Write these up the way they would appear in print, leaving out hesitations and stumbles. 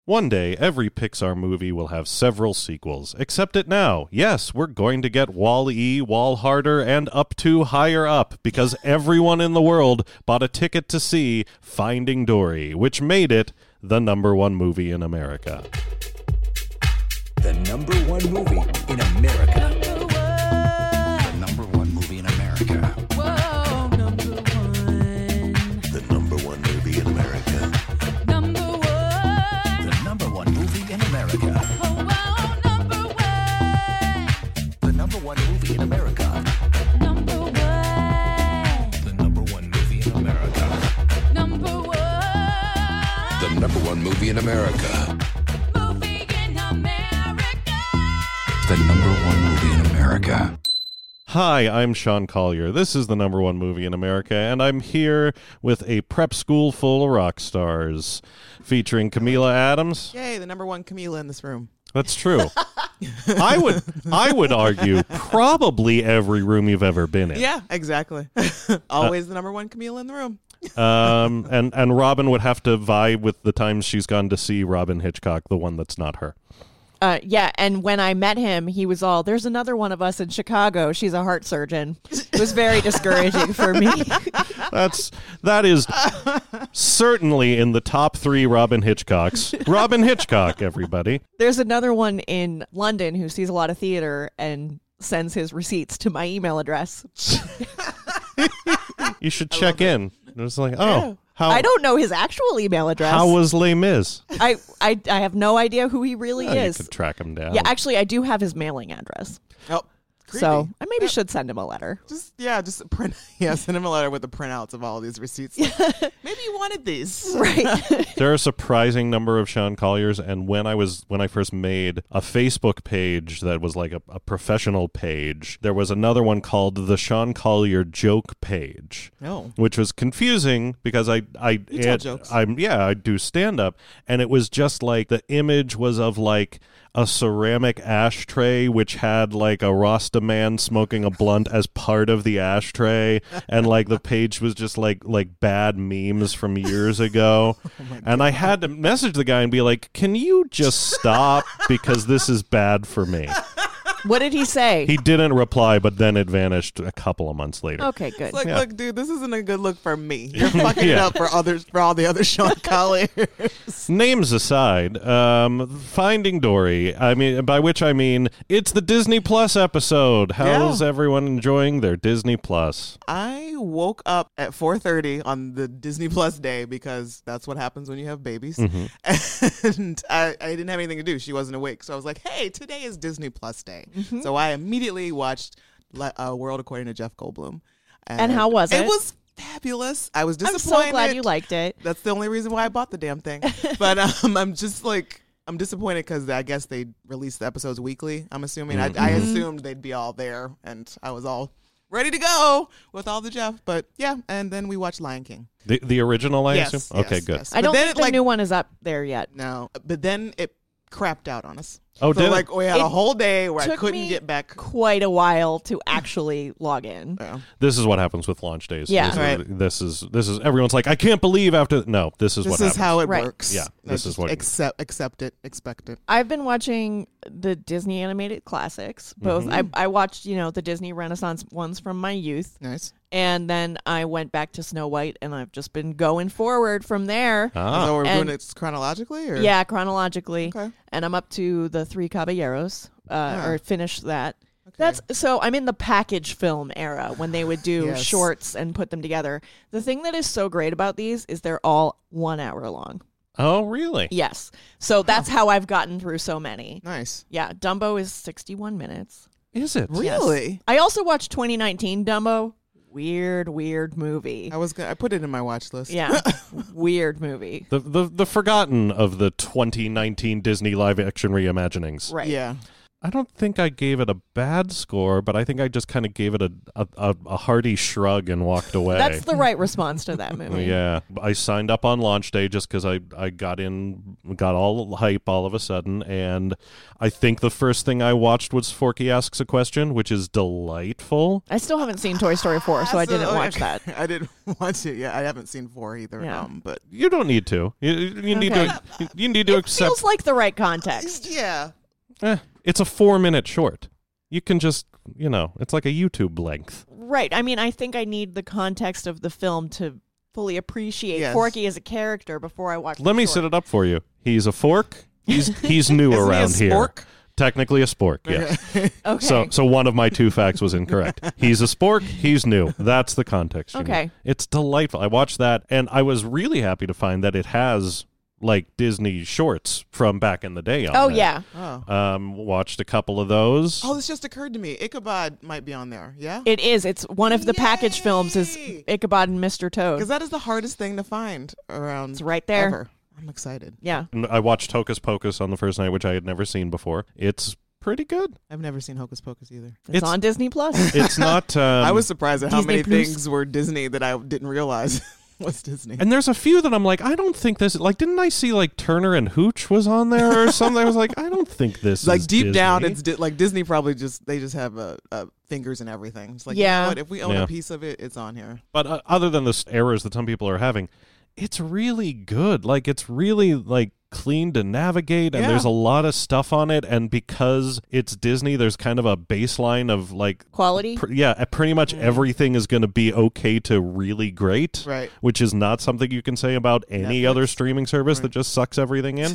One day, every Pixar movie will have several sequels. Accept it now. Yes, we're going to get Wall-E, Wall Harder, and Up to Higher Up, because everyone in the world bought a ticket to see Finding Dory, which made it the #1 movie in America. The #1 movie in America. The #1 movie in America. Whoa, #1. The #1 movie in America. #1. The #1 movie in America. Oh, wow, #1. The #1 movie in America. #1. The #1 movie in America. #1. The #1 movie in America. Movie in America. The #1 movie in America. Hi, I'm Sean Collier. This is the #1 movie in America, and I'm here with a prep school full of rock stars, featuring Camila Adams. Yay, the #1 Camila in this room. That's true. I would argue probably every room you've ever been in. Yeah, exactly. Always the #1 Camila in the room. And Robin would have to vie with the times she's gone to see Robin Hitchcock, the one that's not her. Yeah, and when I met him, he was all, there's another one of us in Chicago. She's a heart surgeon. It was very discouraging for me. That is certainly in the top 3 Robin Hitchcocks. Robin Hitchcock, everybody. There's another one in London who sees a lot of theater and sends his receipts to my email address. You should check in. It was like, oh, I don't know his actual email address. How was Les Mis? I have no idea who he really is. You could track him down. Yeah, actually, I do have his mailing address. Oh, creepy. So I maybe should send him a letter. Just print. Yeah, send him a letter with the printouts of all these receipts. Like, maybe you wanted these. Right. There are a surprising number of Sean Colliers, and when I first made a Facebook page that was like a professional page, there was another one called the Sean Collier Joke Page. Oh. Which was confusing because I tell jokes. I do stand up, and it was just like the image was of like a ceramic ashtray which had like a Rasta man smoking a blunt as part of the ashtray, and like the page was just like bad memes from years ago. And I had to message the guy and be like, can you just stop, because this is bad for me. What did he say? He didn't reply, but then it vanished a couple of months later. Okay, good. It's like, Yeah. look, dude, this isn't a good look for me. You're fucking it up for all the other Sean Colliers. Names aside, Finding Dory, by which I mean it's the Disney Plus episode. How's everyone enjoying their Disney Plus? I woke up at 4:30 on the Disney Plus day, because that's what happens when you have babies. And I didn't have anything to do. She wasn't awake. So I was like, hey, today is Disney Plus day. So I immediately watched World According to Jeff Goldblum. And how was it? It was fabulous. I was I'm disappointed. so glad you liked it. That's the only reason why I bought the damn thing. But I'm disappointed because I guess they release the episodes weekly, I'm assuming. I assumed they'd be all there, and I was all ready to go with all the Jeff. But yeah, and then we watched Lion King. The original, I Yes, assume? Okay, yes, good. yes. I don't But then think it, the new one is up there yet. No, but then it crapped out on us. Oh, so did it? like we had a It whole day where I took couldn't me get back. Quite a while to actually log in. Yeah. This is what happens with launch days. Yeah. This is everyone's like, I can't believe after. No, this is what This is happens. how it Right. works. Yeah, this is what- accept it, expect it. I've been watching the Disney animated classics. Both I watched, the Disney Renaissance ones from my youth. Nice. And then I went back to Snow White, and I've just been going forward from there. So we're And- doing it chronologically, or Yeah, chronologically. Okay. And I'm up to the Three Caballeros, or finished that. Okay. So I'm in the package film era when they would do Yes. shorts and put them together. The thing that is so great about these is they're all 1 hour long. Oh, really? Yes. So that's how I've gotten through so many. Nice. Yeah, Dumbo is 61 minutes. Is it? Really? I also watched 2019 Dumbo. Weird movie. I put it in my watch list. Yeah, weird movie. The forgotten of the 2019 Disney live action reimaginings. Right. Yeah. I don't think I gave it a bad score, but I think I just kind of gave it a hearty shrug and walked away. That's the right response to that movie. Yeah, I signed up on launch day just because I got all hype all of a sudden, and I think the first thing I watched was Forky Asks a Question, which is delightful. I still haven't seen Toy Story 4, so I didn't watch that. I didn't watch it. Yeah, I haven't seen 4 either. Yeah. But You don't need to. You need to. You need to It accept. feels like the right context. yeah. It's a 4-minute short. You can just, it's like a YouTube length. Right. I mean, I think I need the context of the film to fully appreciate Yes. Forky as a character before I watch Let me set it up for you. He's a fork. He's new Isn't he a around here. spork? Technically a spork, yes. Okay. So one of my 2 facts was incorrect. He's a spork. He's new. That's the context. you Okay. need. It's delightful. I watched that, and I was really happy to find that it has like Disney shorts from back in the day on Oh, there. yeah. Oh. Watched a couple of those. Oh, this just occurred to me. Ichabod might be on there. Yeah. It is. It's one of the package films is Yay! Ichabod and Mr. Toad. Because that is the hardest thing to find around. It's right there. Ever. I'm excited. Yeah. And I watched Hocus Pocus on the first night, which I had never seen before. It's pretty good. I've never seen Hocus Pocus either. It's on Disney Plus. It's not. I was surprised at how Disney many Plus. things were Disney that I didn't realize was Disney. And there's a few that I'm like, I don't think this. Like, didn't I see like Turner and Hooch was on there or something? I was like, I don't think this. Like is deep down, Disney. it's like Disney probably just have fingers and everything. It's like, you Yeah. know what? If we own Yeah. a piece of it, it's on here. But other than the errors that some people are having, it's really good. Like, it's really like clean to navigate, and Yeah. there's a lot of stuff on it. And because it's Disney, there's kind of a baseline of like. Quality. Pretty much everything is going to be okay to really great, Right. which is not something you can say about any Netflix. other streaming service that Right. just sucks everything in.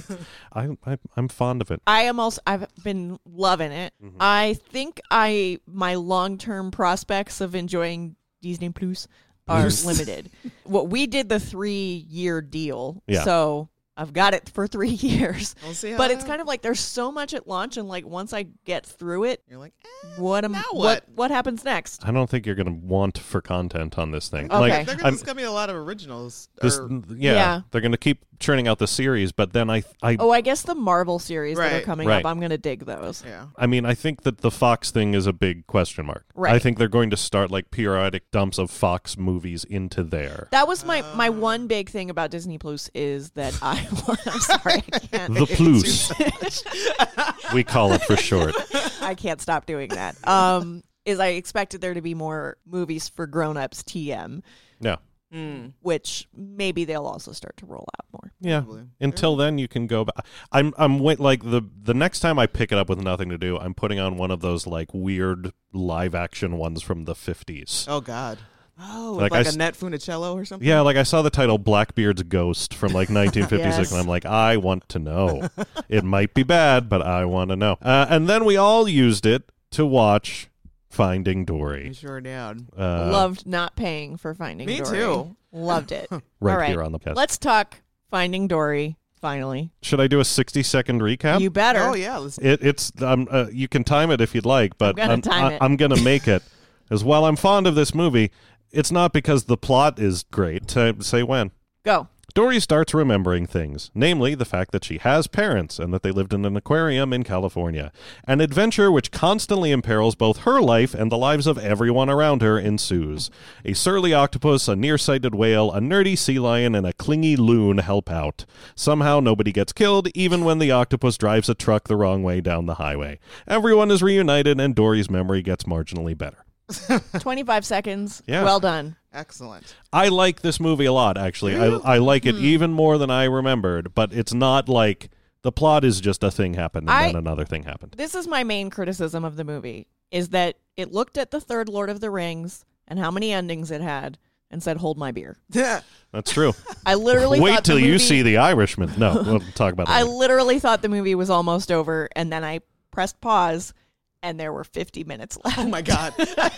I'm fond of it. I've been loving it. Mm-hmm. I think my long-term prospects of enjoying Disney Plus are Plus. limited. What we did the 3-year deal. Yeah. So I've got it for 3 years. We'll see how But it's that- kind of like there's so much at launch, and like once I get through it, You're like, what what? happens next? I don't think you're going to want for content on this thing. Okay. Like, There's going to be a lot of originals. this, or- Yeah. they're going to keep churning out the series, but then I Oh, I guess the Marvel series that are Right. coming Right. up, I'm gonna dig those. yeah. I mean, I think that the Fox thing is a big question mark. Right. I think they're going to start like periodic dumps of Fox movies into there. That was my one big thing about Disney Plus is that I'm sorry, I can't. The Plus. We call it for short. I can't stop doing that. Is I expected there to be more movies for grown-ups TM, Yeah. which maybe they'll also start to roll out more. Yeah. Probably. Until then, you can go back. I'm wait like the next time I pick it up with nothing to do, I'm putting on one of those like weird live action ones from the 50s. Oh, God. Oh, Like like I a s- Net Funicello or something? Yeah, like I saw the title Blackbeard's Ghost from like 1956, Yes. and I'm like, I want to know. It might be bad, but I want to know. And then we all used it to watch Finding You Dory. sure did. Loved not paying for Finding Me Dory. too. Loved it. Right All right. here on the cast. Let's talk Finding Dory. Finally, Should I do a 60-second recap? you better. Oh, yeah. Let's, It's you can time it if you'd like, but I'm gonna time it. I'm gonna make it. As while I'm fond of this movie, it's not because the plot is great. Say when. Go. Dory starts remembering things, namely the fact that she has parents and that they lived in an aquarium in California. An adventure which constantly imperils both her life and the lives of everyone around her ensues. A surly octopus, a nearsighted whale, a nerdy sea lion, and a clingy loon help out. Somehow nobody gets killed, even when the octopus drives a truck the wrong way down the highway. Everyone is reunited, and Dory's memory gets marginally better. 25 seconds. Yeah. Well done. excellent. I like this movie a lot, actually. I like it even more than I remembered, but it's not like the plot is just a thing happened and then another thing happened. This is my main criticism of the movie, is that it looked at the third Lord of the Rings and how many endings it had and said, hold my beer. That's true. I literally Wait thought till the you movie- see The Irishman. No, we'll talk about that. I later. literally thought the movie was almost over, and then I pressed pause, and there were 50 minutes left. Oh, my God.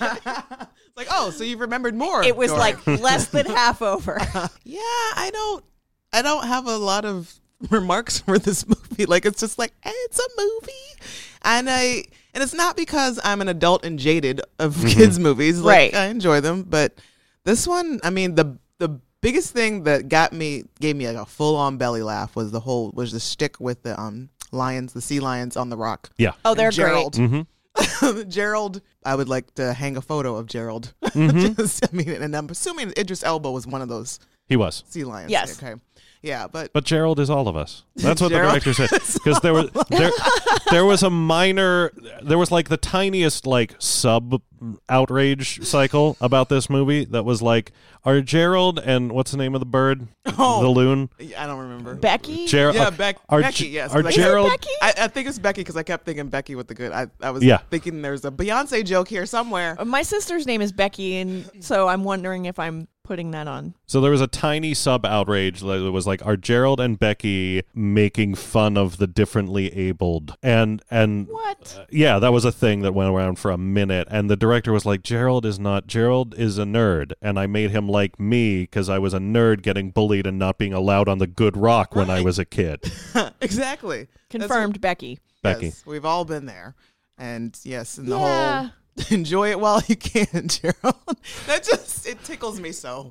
It's like, oh, so you've remembered more. It was Dory. like less than half over. Yeah, I don't have a lot of remarks for this movie. Like, it's just like, it's a movie. And it's not because I'm an adult and jaded of kids movies. Like, Right. I enjoy them, but this one, I mean, the biggest thing that gave me like a full on belly laugh was the shtick with the lions, the sea lions on the rock. Yeah. Oh, they're And Gerald. great. Mm-hmm. Gerald, I would like to hang a photo of Gerald. Mm-hmm. Just, I mean, and I'm assuming Idris Elba was one of those He was. sea lions. Yes. Okay. Yeah, but But Gerald is all of us. That's what Gerald the director said. Because there was a minor, there was like the tiniest like sub outrage cycle about this movie that was like, are Gerald and what's the name of the bird? Oh. The loon? I don't remember. Becky? Gerald. Yeah, Becky, yes. Are Like- Gerald? Becky? I think it's Becky because I kept thinking Becky with the good. I was Yeah. thinking there's a Beyonce joke here somewhere. My sister's name is Becky, and so I'm wondering if I'm putting that on. So there was a tiny sub outrage that was like, are Gerald and Becky making fun of the differently abled? And What? yeah, that was a thing that went around for a minute. And the director was like, Gerald is a nerd. And I made him like me because I was a nerd getting bullied and not being allowed on the good rock when I was a kid. Exactly. Confirmed Becky. Becky. Yes, we've all been there. And yes, in the Yeah. whole enjoy it while you can, Gerald. That just, it tickles me so.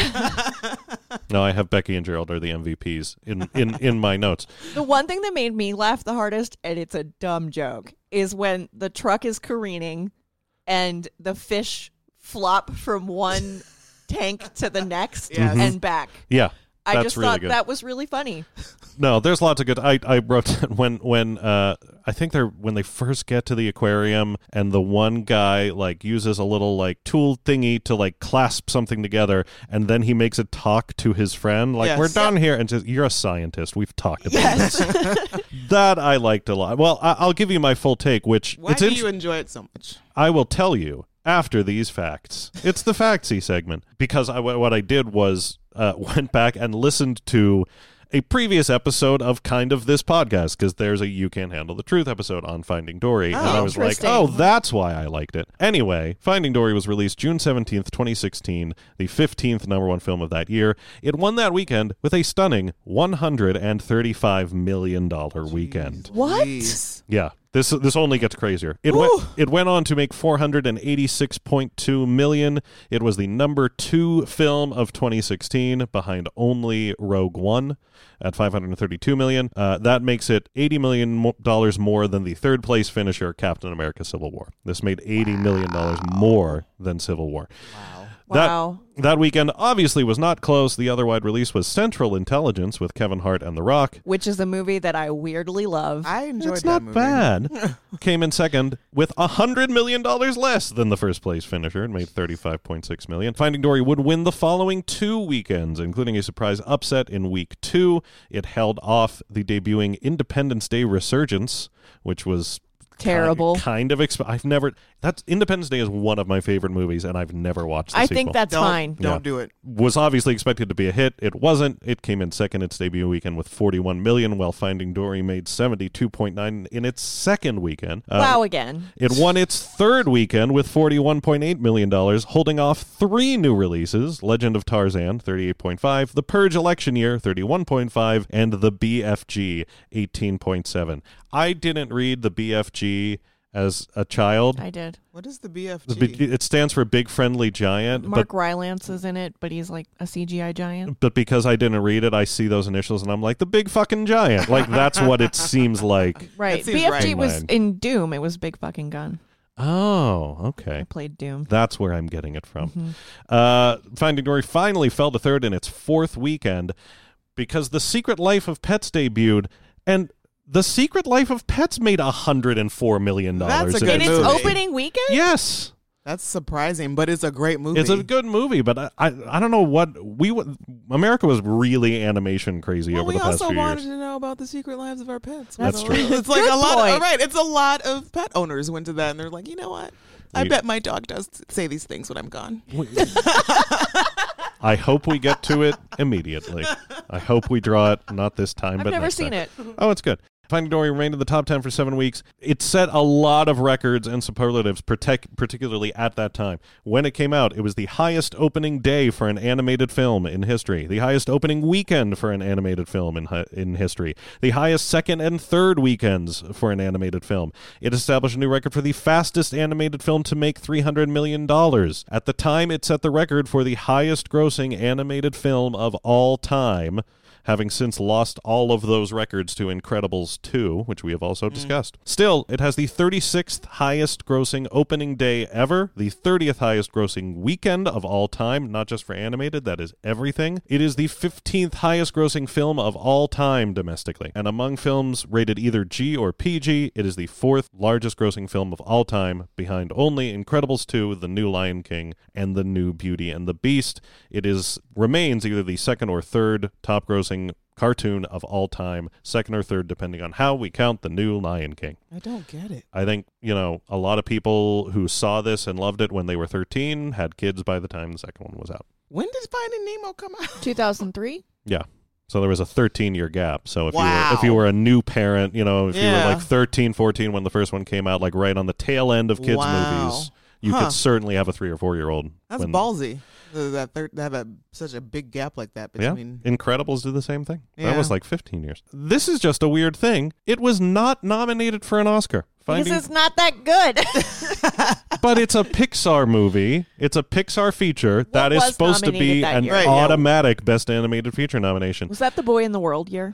No, I have Becky and Gerald are the MVPs in my notes. The one thing that made me laugh the hardest, and it's a dumb joke, is when the truck is careening and the fish flop from one tank to the next Yes. and back. Yeah. I That's just really thought good. that was really funny. No, there's lots of good. I wrote when I think when they first get to the aquarium and the one guy like uses a little like tool thingy to like clasp something together and then he makes it talk to his friend like Yes. we're done here and says you're a scientist. We've talked about Yes. this. That I liked a lot. Well, I'll give you my full take, which Why it's do you enjoy it so much? I will tell you after these facts. It's the factsy segment because what I did was went back and listened to a previous episode of kind of this podcast because there's a You Can't Handle the Truth episode on Finding Dory. And I was like, interesting. oh, that's why I liked it. Anyway, Finding Dory was released June 17th, 2016, the 15th number one film of that year. It won that weekend with a stunning $135 million weekend. What? Jeez. Yeah. This only gets crazier. It went on to make $486.2 million. It was the number 2 film of 2016, behind only Rogue One at $532 million. That makes it $80 million more than the third place finisher, Captain America: Civil War. This made $80 million more than Civil War. Wow. That weekend obviously was not close. The other wide release was Central Intelligence with Kevin Hart and The Rock. Which is a movie that I weirdly love. I enjoyed It's that not movie. bad. Came in second with $100 million less than the first place finisher and made $35.6 million. Finding Dory would win the following 2 weekends, including a surprise upset in week 2. It held off the debuting Independence Day Resurgence, which was Terrible. Kind of. That's Independence Day is one of my favorite movies, and I've never watched the I sequel. think that's fine. Don't Yeah. do it. Was obviously expected to be a hit. It wasn't. It came in second its debut weekend with $41 million, while Finding Dory made $72.9 in its second weekend. Wow, again. It won its third weekend with $41.8 million, holding off 3 new releases: Legend of Tarzan, $38.5, The Purge Election Year, $31.5, and The BFG, $18.7. I didn't read The BFG as a child. I did. What is the BFG? It stands for Big Friendly Giant, Mark Rylance is in it, but he's like a CGI giant. but because I didn't read it, I see those initials and I'm like, the big fucking giant. Like, that's what it seems like. Right. seems BFG right. was Mind. in Doom. It was Big Fucking Gun. Oh, okay. I played Doom. That's where I'm getting it from. Mm-hmm. Finding Dory finally fell to third in its 4th weekend because The Secret Life of Pets debuted, and The Secret Life of Pets made $104 million. That's a in good In its movie. opening weekend? Yes. That's surprising, but it's a great movie. It's a good movie, but I don't know what America was really animation crazy Well, over we the past also few wanted years. to know about the secret lives of our pets. That's So true. It's like Good a lot. point. Right. It's a lot of pet owners went to that, and they're like, you know what? I We- bet my dog does say these things when I'm gone. I hope we get to it immediately. I hope we draw it, not this time, I've but never next seen time. it. Oh, it's good. Finding Dory remained in the top 10 for 7 weeks. It set a lot of records and superlatives, particularly at that time. When it came out, it was the highest opening day for an animated film in history, the highest opening weekend for an animated film in history, the highest second and third weekends for an animated film. It established a new record for the fastest animated film to make $300 million. At the time, it set the record for the highest grossing animated film of all time, having since lost all of those records to Incredibles 2, which we have also discussed. Still, it has the 36th highest grossing opening day ever, the 30th highest grossing weekend of all time, not just for animated, that is everything. It is the 15th highest grossing film of all time domestically. And among films rated either G or PG, it is the 4th largest grossing film of all time, behind only Incredibles 2, The New Lion King, and The New Beauty and the Beast. It remains either the second or third top grossing cartoon of all time, second or third depending on how we count The New Lion King. I don't get it. I think, a lot of people who saw this and loved it when they were 13 had kids by the time the second one was out. When did Finding Nemo come out? 2003. Yeah. So there was a 13-year gap. So Wow. if you were a new parent, if you were Yeah. like 13, 14 when the first one came out, like right on the tail end of kids' Wow. movies, you Huh. could certainly have a 3 or 4-year-old. That's ballsy. To have such a big gap like that Yeah, between. Incredibles did the same thing. That Yeah. was like 15 years. This is just a weird thing. It was not nominated for an Oscar. Because it's not that good. But it's a Pixar movie. It's a Pixar feature that is was supposed to be nominated that an year? Right, yeah. automatic Best Animated Feature nomination. Was that the Boy in the World year?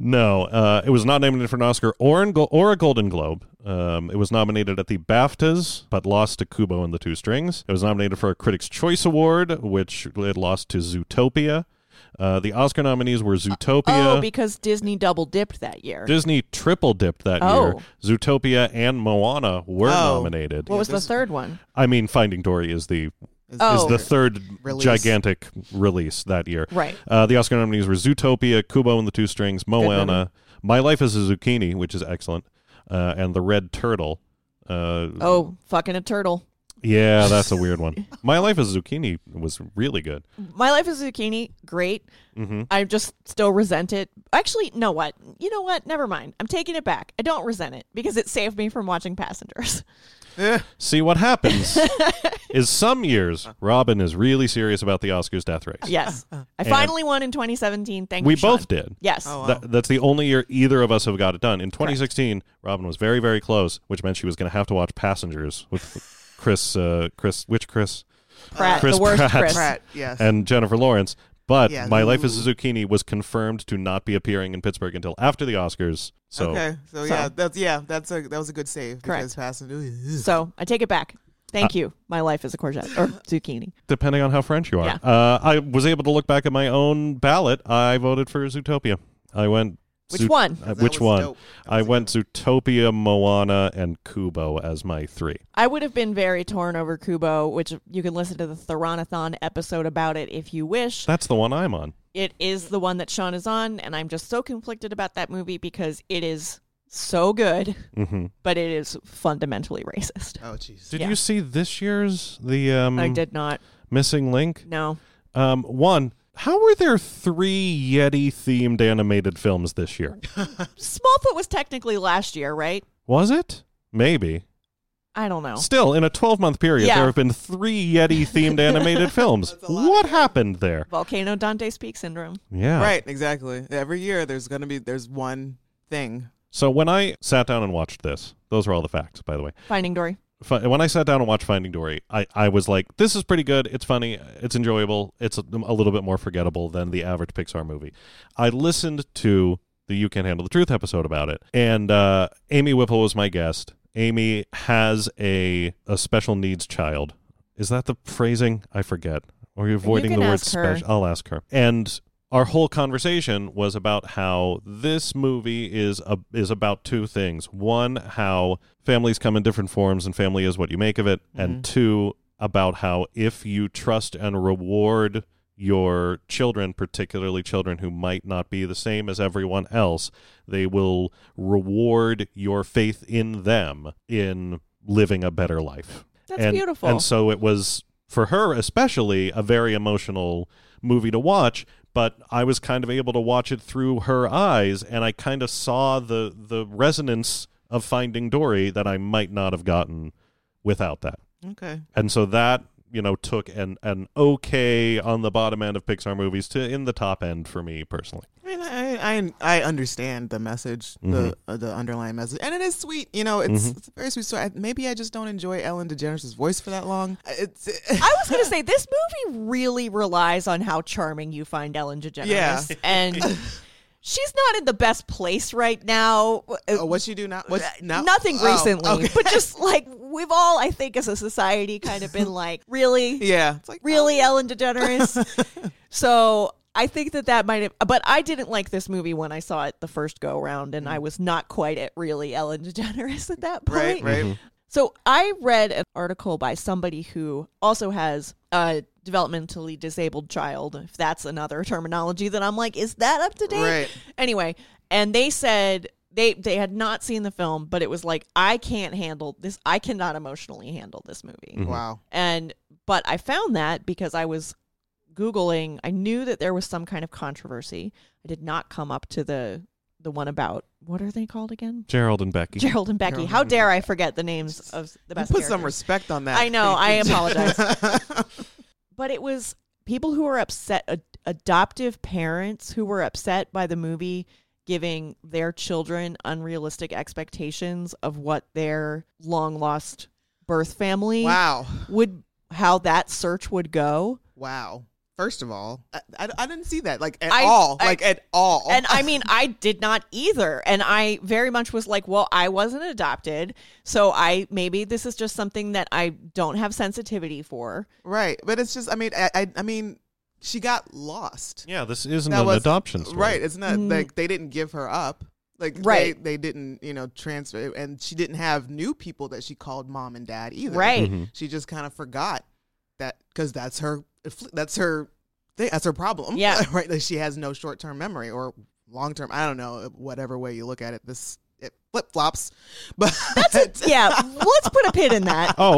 No, it was not nominated for an Oscar or a Golden Globe. It was nominated at the BAFTAs, but lost to Kubo and the Two Strings. It was nominated for a Critics' Choice Award, which it lost to Zootopia. The Oscar nominees were Zootopia. Oh, because Disney double dipped that year. Disney triple dipped that Oh. year. Zootopia and Moana were Oh. nominated. What was the third one? I mean, Finding Dory is the Oh. third Release. gigantic release that year. Right. The Oscar nominees were Zootopia, Kubo and the Two Strings, Moana, My Life as a Zucchini, which is excellent, and The Red Turtle. Fucking a turtle. Yeah, that's a weird one. My Life as a Zucchini was really good. My Life as a Zucchini, great. Mm-hmm. I just still resent it. Actually, You know what? Never mind. I'm taking it back. I don't resent it because it saved me from watching Passengers. See, what happens is some years Robin is really serious about the Oscars death race. Yes. I finally won in 2017. Thank you, We Sean. both did. Yes. Oh, wow. That's the only year either of us have got it done. In 2016, Robin was very, very close, which meant she was going to have to watch Passengers with Chris, which Chris? Pratt, Chris the worst Pratt. Chris. Pratt, yes. And Jennifer Lawrence. But Yeah. My Life as a Zucchini was confirmed to not be appearing in Pittsburgh until after the Oscars. So okay, so that was a good save. Correct. Because Passenger. So I take it back. Thank you. My Life is a courgette or zucchini. depending on how French you are. Yeah. I was able to look back at my own ballot. I voted for Zootopia. I went... Which one? Which was one? dope. I went Zootopia, Moana, and Kubo as my 3. I would have been very torn over Kubo, which you can listen to the Theronathon episode about it if you wish. That's the one I'm on. It is the one that Sean is on, and I'm just so conflicted about that movie because it is so good, Mm-hmm. but it is fundamentally racist. Oh, jeez. Did Yeah. you see this year's I did not. Missing Link? No. One, how were there 3 Yeti-themed animated films this year? Smallfoot was technically last year, right? Was it? Maybe. I don't know. Still, in a 12-month period, Yeah. there have been 3 Yeti-themed animated films. What happened there? Volcano Dante's Peak Syndrome. Yeah. Right, exactly. Every year there's one thing. So when I sat down and watched this, those are all the facts, by the way. Finding Dory. When I sat down and watched Finding Dory, I was like, this is pretty good. It's funny. It's enjoyable. It's a little bit more forgettable than the average Pixar movie. I listened to the You Can't Handle the Truth episode about it, and Amy Whipple was my guest. Amy has a special needs child. Is that the phrasing? I forget. Or are you avoiding can the word ask her. special? I'll ask her. And our whole conversation was about how this movie is about 2 things. One, how families come in different forms and family is what you make of it. And 2, about how if you trust and reward your children, particularly children who might not be the same as everyone else, they will reward your faith in them in living a better life. That's beautiful. And so it was, for her especially, a very emotional movie to watch, but I was kind of able to watch it through her eyes, and I kind of saw the resonance of Finding Dory that I might not have gotten without that. Okay. And so that took an okay on the bottom end of Pixar movies to in the top end for me personally. I mean, I understand the message, the underlying message, and it is sweet. It's a very sweet story. Maybe I just don't enjoy Ellen DeGeneres' voice for that long. I was going to say, this movie really relies on how charming you find Ellen DeGeneres. Yeah. And she's not in the best place right now. What's she do now? Nothing recently. okay. But just like we've all, I think, as a society kind of been like, really? Yeah. It's like, Really, Ellen DeGeneres? So I think that might have, but I didn't like this movie when I saw it the first go around, and I was not quite at really Ellen DeGeneres at that point. Right. So I read an article by somebody who also has a developmentally disabled child, if that's another terminology that I'm like, is that up to date? Right. Anyway, and they said they had not seen the film, but it was like, I can't handle this. I cannot emotionally handle this movie. Wow. But I found that because I was Googling, I knew that there was some kind of controversy. I did not come up to the one about, what are they called again? Gerald and Becky. Gerald and Becky. How dare I forget the names of the best Put some characters. respect on that. I know, I apologize. But it was people who were upset, adoptive parents who were upset by the movie giving their children unrealistic expectations of what their long-lost birth family Wow. how that search would go. Wow. First of all, I didn't see that at I- all. I- At all. And I mean, I did not either. And I very much was like, well, I wasn't adopted. So maybe this is just something that I don't have sensitivity for. Right. But it's just, I mean, she got lost. Yeah, this isn't That an was- adoption story. Right. It's not like they didn't give her up. Right. They didn't, transfer, and she didn't have new people that she called mom and dad either. Right. She just kind of forgot that, because that's her problem. Yeah. Right. Like, she has no short-term memory or long-term. I don't know, whatever way you look at it. It flip-flops. But Yeah, let's put a pin in that. Oh,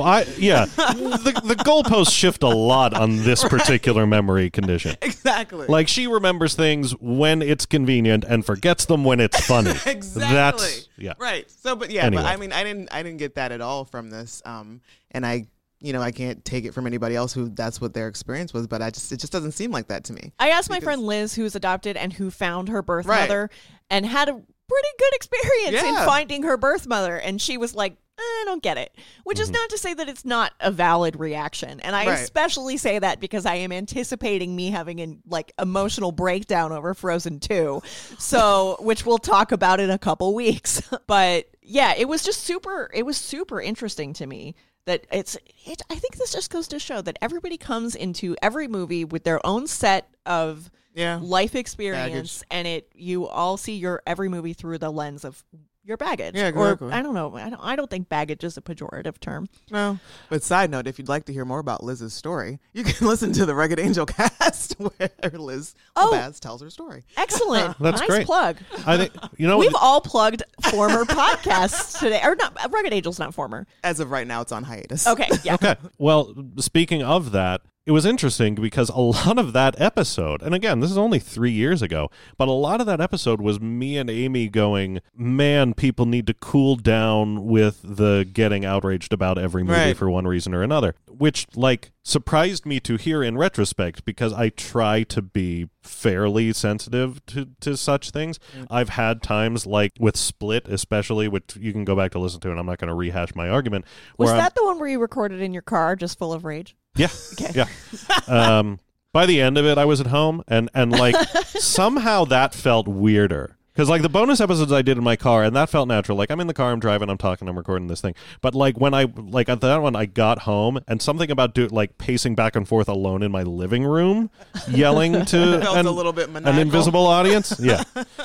the goalposts shift a lot on this particular memory condition. exactly. Like, she remembers things when it's convenient and forgets them when it's funny. Exactly. Yeah. Right. So, but Anyway. but I mean, I didn't get that at all from this. And I can't take it from anybody else who that's what their experience was, but it just doesn't seem like that to me. I asked my friend Liz, who's adopted and who found her birth Right. mother and had a pretty good experience in Yeah. finding her birth mother. And she was like, I don't get it, which is not to say that it's not a valid reaction. And I Right. especially say that because I am anticipating me having an emotional breakdown over Frozen 2. So, which we'll talk about in a couple weeks. But yeah, it was super interesting to me that I think this just goes to show that everybody comes into every movie with their own set of life experience, and you all see your every movie through the lens of your baggage. Yeah, exactly. Or I don't know. I don't think baggage is a pejorative term. No. But side note, if you'd like to hear more about Liz's story, you can listen to the Rugged Angel cast where Liz Baz tells her story. Excellent. That's nice great. plug. I think We've all plugged former podcasts today. Or not, Rugged Angel's not former. As of right now, it's on hiatus. Okay, yeah. Okay. Well, speaking of that, it was interesting because a lot of that episode, and again, this is only 3 years ago, but a lot of that episode was me and Amy going, man, people need to cool down with the getting outraged about every movie Right. for one reason or another, which, surprised me to hear in retrospect because I try to be fairly sensitive to such things. I've had times, like with Split especially, which you can go back to listen to, and I'm not going to rehash my argument. Was where that the one where you recorded in your car just full of rage? Yeah. Okay. Yeah. By the end of it, I was at home, and somehow that felt weirder. Because, the bonus episodes I did in my car, and that felt natural. I'm in the car, I'm driving, I'm talking, I'm recording this thing. But, when at that one, I got home, and something about pacing back and forth alone in my living room, yelling to Felt a little bit an maniacal. invisible audience. Yeah.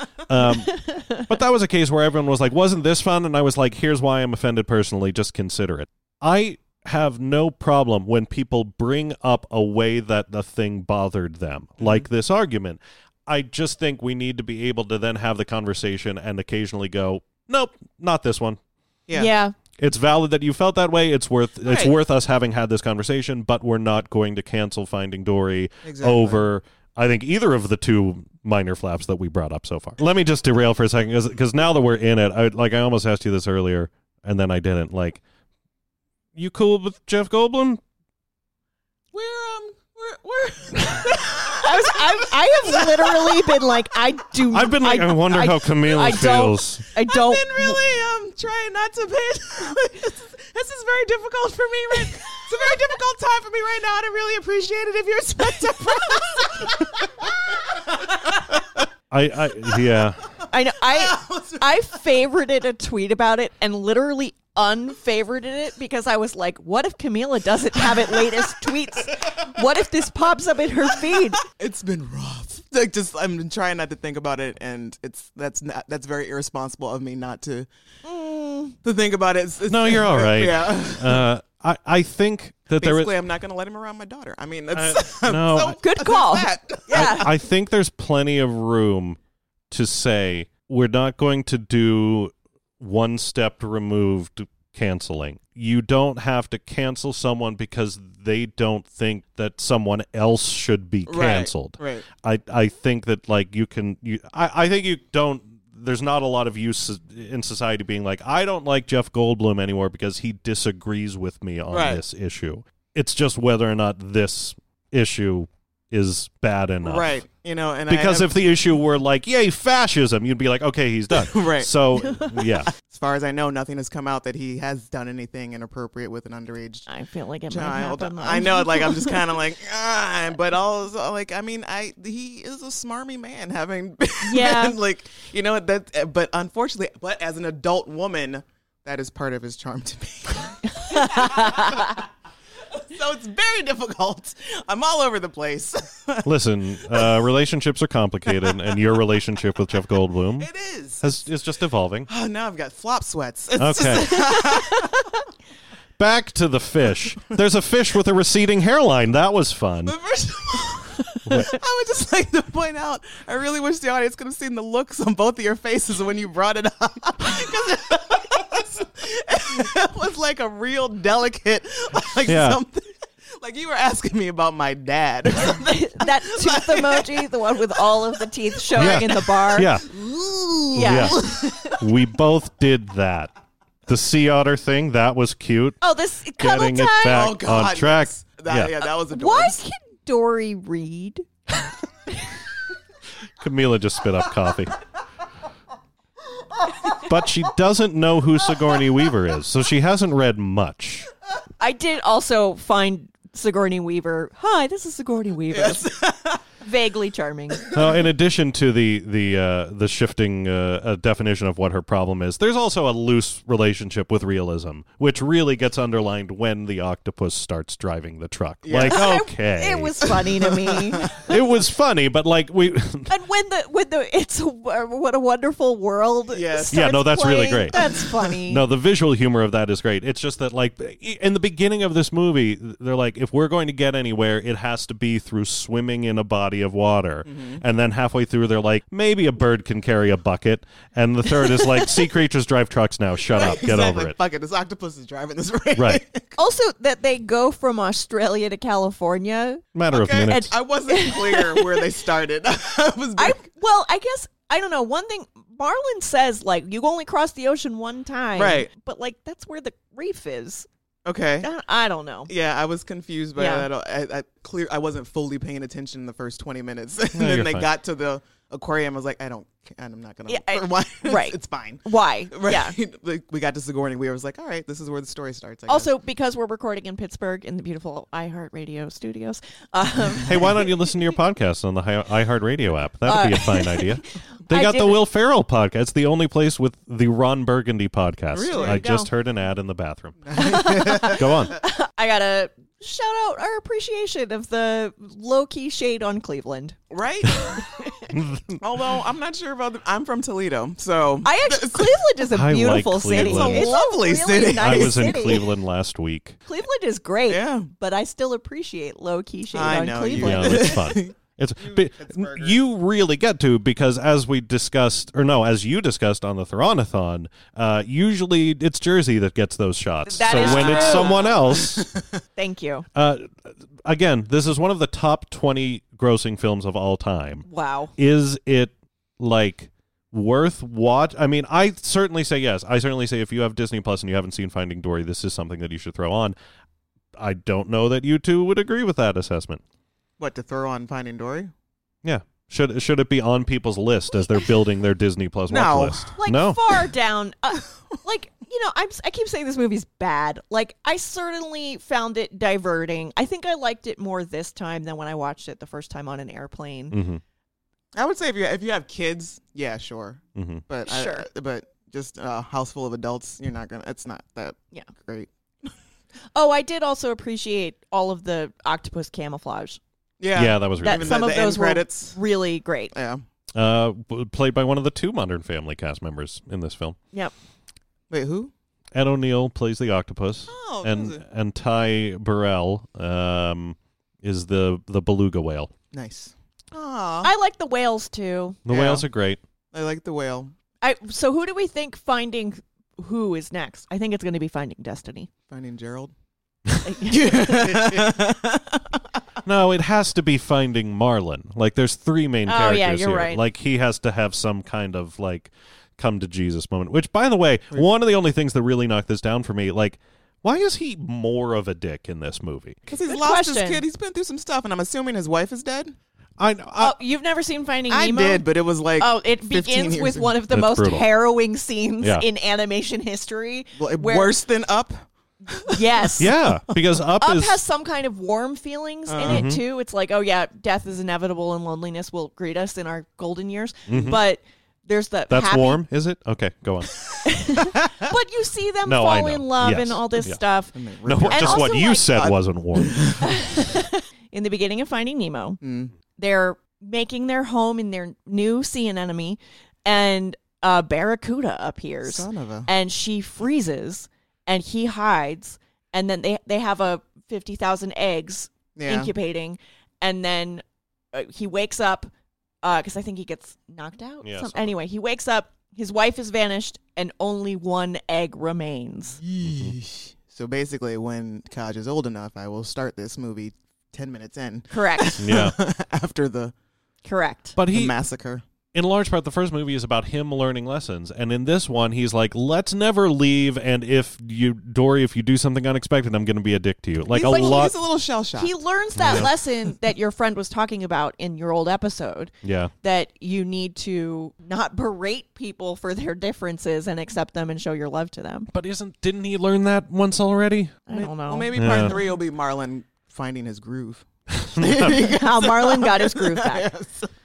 But that was a case where everyone was like, wasn't this fun? And I was like, here's why I'm offended personally. Just consider it. I have no problem when people bring up a way that the thing bothered them, like this argument. I just think we need to be able to then have the conversation and occasionally go, nope, not this one. Yeah. It's valid that you felt that way. It's worth us having had this conversation, but we're not going to cancel Finding Dory Exactly. over, I think, either of the two minor flaps that we brought up so far. Let me just derail for a second, because now that we're in it, I almost asked you this earlier, and then I didn't. You cool with Jeff Goldblum? I have literally been like, I wonder how Camila feels. I don't. I've been really trying not to pay. This is very difficult for me. It's a very difficult time for me right now, and I really appreciate it if you respect it. I know. I favorited a tweet about it and literally unfavorited it because I was like, what if Camila doesn't have it latest tweets? What if this pops up in her feed? It's been rough. Like, just I'm trying not to think about it, and that's very irresponsible of me not to think about it. No, you're all right. Yeah. I think that Basically, I'm not going to let him around my daughter. I mean, that's no. Good call. Yeah. I think there's plenty of room to say we're not going to do one step removed canceling. You don't have to cancel someone because they don't think that someone else should be canceled. Right. I think that like I think you don't. There's not a lot of use in society being like, I don't like Jeff Goldblum anymore because he disagrees with me on this issue. It's just whether or not this issue is bad enough. Right. And because if the issue were like, yay, fascism, you'd be like, okay, he's done. Right. So, yeah. As far as I know, nothing has come out that he has done anything inappropriate with an underage I feel like it might child. happen. I know, like, I'm just kind of like, but also, like, I mean, he is a smarmy man, having been, like, but unfortunately, but as an adult woman, that is part of his charm to me. So it's very difficult. I'm all over the place. Listen, relationships are complicated, and your relationship with Jeff Goldblum It is. is just evolving. Oh, now I've got flop sweats. It's Okay. Back to the fish. There's a fish with a receding hairline. That was fun. But first of all, I would just like to point out, I really wish the audience could have seen the looks on both of your faces when you brought it up. Because it was like a real delicate, like something. Like you were asking me about my dad. That tooth emoji, the one with all of the teeth showing in the bar. Yeah. Yeah. We both did that. The sea otter thing, that was cute. Oh, this cuddle Getting time. it back Oh, God, on track. yes. That was adorable. Why can Dory read? Camila just spit up coffee. But she doesn't know who Sigourney Weaver is, so she hasn't read much. I did also find Sigourney Weaver. Hi, this is Sigourney Weaver. Yes. Vaguely charming. In addition to the shifting definition of what her problem is, there's also a loose relationship with realism, which really gets underlined when the octopus starts driving the truck. Yeah. Like, okay, It was funny to me. it was funny, but like we, And when the it's what a wonderful world. Yes. starts Yeah, no, that's really playing, great. That's funny. no, the visual humor of that is great. It's just that like in the beginning of this movie, they're like, if we're going to get anywhere, it has to be through swimming in a body of water. And then halfway through, they're like, maybe a bird can carry a bucket. And the third is like, sea creatures drive trucks now. Shut up. Get over it. Fuck it. This octopus is driving this right. Right. Also, that they go from Australia to California. Matter of minutes. I wasn't clear where they started. I guess I don't know. One thing Marlon says, like, you only cross the ocean one time, Right. But like that's where the reef is. Okay. I don't know. Yeah, I was confused by Yeah. that. I wasn't fully paying attention in the first 20 minutes. And No, then you're they fine. got to the aquarium. I was like, I'm not going to. Yeah, right. It's fine. Why? Right. Yeah. Like, we got to Sigourney Weaver. I was like, all right, this is where the story starts. I guess. Also, because we're recording in Pittsburgh in the beautiful iHeartRadio studios. Hey, why don't you listen to your podcast on the iHeartRadio app? That'd be a fine idea. They I got the did- Will Ferrell podcast. It's the only place with the Ron Burgundy podcast. Really? I There you just go. heard an ad in the bathroom. Go on. I gotta shout out our appreciation of the low-key shade on Cleveland. Right? Although, I'm not sure about I'm from Toledo, so. Cleveland is a I like beautiful city. Cleveland. It's a Lovely really city. nice I was in city. Cleveland last week. Cleveland is great. Yeah. But I still appreciate low-key shade I on know you Cleveland. Yeah, it's fun. It's you really get to, because as we discussed, or no, as you discussed on the Thronathon, usually it's Jersey that gets those shots. That so is when it's true. someone else, Thank you. again, this is one of the top 20 grossing films of all time. Wow. Is it like worth watch? I mean, I certainly say yes. I certainly say if you have Disney Plus and you haven't seen Finding Dory, this is something that you should throw on. I don't know that you two would agree with that assessment. What, to throw on Finding Dory? Yeah. Should it be on people's list as they're building their Disney Plus No. watch list? Like No. far down, like I keep saying this movie's bad. Like I certainly found it diverting. I think I liked it more this time than when I watched it the first time on an airplane. Mm-hmm. I would say if you have kids, yeah, sure. Mm-hmm. But Sure. but just a house full of adults, you're not gonna. It's not that Yeah. great. Oh, I did also appreciate all of the octopus camouflage. Yeah, that was really That Even good. some the of end those were credits. really great. Yeah. Played by one of the two Modern Family cast members in this film. Yep. Wait, who? Ed O'Neill plays the octopus, Oh, and Ty Burrell is the beluga whale. nice. Aw, I like the whales too. The Yeah. whales are great. I like the whale. So who do we think Finding Who is next? I think it's going to be Finding Destiny. Finding Gerald. No, it has to be Finding Marlin. Like, there's three main Oh, characters yeah, you're here. right. Like, he has to have some kind of, like, come to Jesus moment. Which, by the way, one of the only things that really knocked this down for me, like, why is he more of a dick in this movie? Because he's Good lost his question. kid. He's been through some stuff, and I'm assuming his wife is dead. Oh, you've never seen Finding I Nemo? did, but it was like Oh, it 15 begins years with ago. one of the It's most brutal. harrowing scenes Yeah. in animation history. where- worse than Up. Yes. Yeah, because Up Up is... has some kind of warm feelings in it too. It's like, oh yeah, death is inevitable and loneliness will greet us in our golden years. But there's the That's happy, warm, is it? Okay, go on. But you see them No, I fall know. in love Yes. and all this Yeah. stuff. No, And just what also, you like, said wasn't warm. In the beginning of Finding Nemo, Mm. they're making their home in their new sea anemone, and a barracuda appears. Son of a. And she freezes, and he hides, and then they have a 50,000 eggs Yeah. incubating, and then he wakes up because I think he gets knocked out. Yeah, Some- something. anyway, he wakes up, his wife has vanished, and only one egg remains. Yeesh. So basically, when Kaj is old enough, I will start this movie 10 minutes in Correct. Yeah. after the Correct. But he, massacre. in large part, the first movie is about him learning lessons, and in this one, he's like, "Let's never leave." And if you do something unexpected, I'm going to be a dick to you. Like he's a lot. He's a little shell shocked. He learns that lesson that your friend was talking about in your old episode, Yeah, that you need to not berate people for their differences and accept them and show your love to them. but didn't he learn that once already? I don't know. Well, maybe Yeah. part 3 will be Marlon finding his groove. How Marlon got his groove back.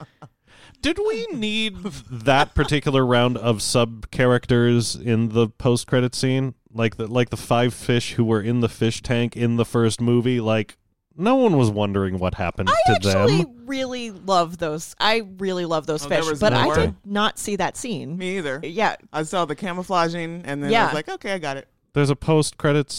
Did we need that particular round of sub characters in the post credit scene? Like the five fish who were in the fish tank in the first movie? Like, no one was wondering what happened I to actually them. really love those. I really love those Oh, there fish, was but I more? did not see that scene. Me either. Yeah, I saw the camouflaging, and then I Yeah. was like, okay, I got it. There's a post credit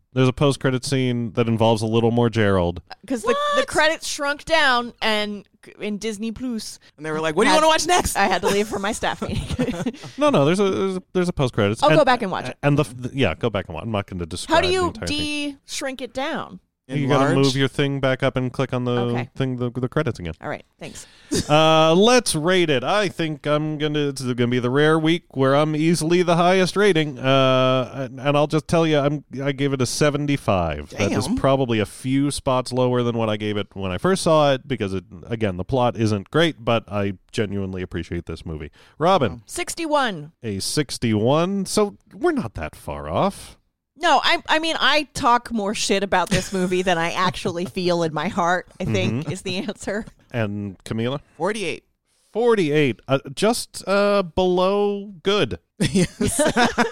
scene that involves a little more Gerald. because the credits shrunk down, and in Disney Plus, And they were like, what do you want to watch next? I had to leave for my staff meeting. No, there's a post credits. I'll go back and watch it. And yeah, go back and watch. I'm not going to describe. How do the you entire thing. shrink it down? You got to Enlarge. move your thing back up and click on the Okay. thing, the credits again. All right, thanks. Let's rate it. I think it's gonna be the rare week where I'm easily the highest rating. And I'll just tell you, I gave it a 75. That is Damn. probably a few spots lower than what I gave it when I first saw it, because again, the plot isn't great, but I genuinely appreciate this movie. Robin, 61. a 61. So we're not that far off. No, I mean, I talk more shit about this movie than I actually feel in my heart, I think, is the answer. And Camila, 48. 48, just below good. Yes.